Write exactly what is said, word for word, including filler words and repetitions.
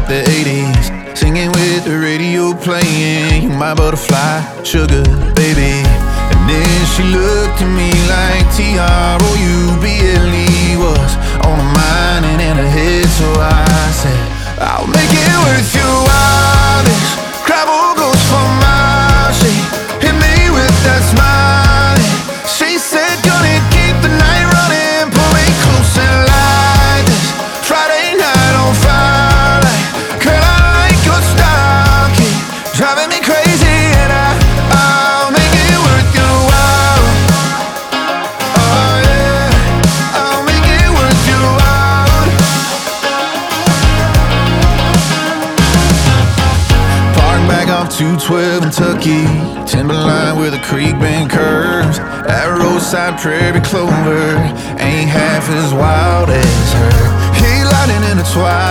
like the eighties, singing with the radio playing. You my butterfly, sugar baby. And then she looked at me like T R O U B L E was on her mind and in her head. So I said, I'll make it worth your while. This gravel goes for miles. She hit me with that smile. She said, gonna keep the night running, pull me close and like this Friday night on fire. Like, girl, I like your style, keep driving me crazy, and I, I'll make it worth your while. Oh yeah, I'll make it worth your while. Park back off two twelve in Tucky, timberline where the creek bend curves. That roadside prairie clover ain't half as wild as her. He lighting in the twilight.